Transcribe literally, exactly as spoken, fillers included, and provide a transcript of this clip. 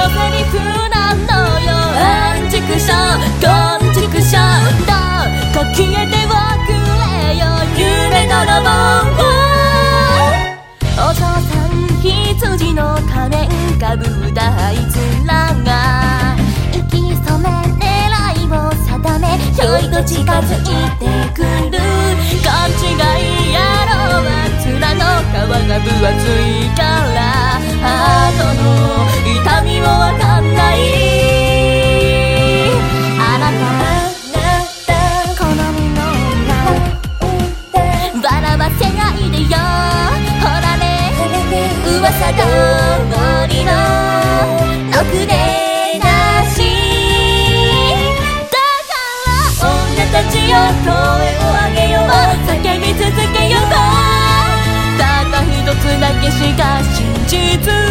のセリフなのよ。アンチクションコンチクションどうか消えてはくれよ夢泥棒。お嬢さん羊の仮面かぶったあいつらが息染め狙いを定めひょいと近づいてくる。勘違い野郎は面の皮が分厚いからハートの痛みもわかんない。あなた好みの女笑わせないでよ。ほらね噂通りのろくでなしだから女たちよ声を上げよう叫び続けよう。たった一つだけしか真実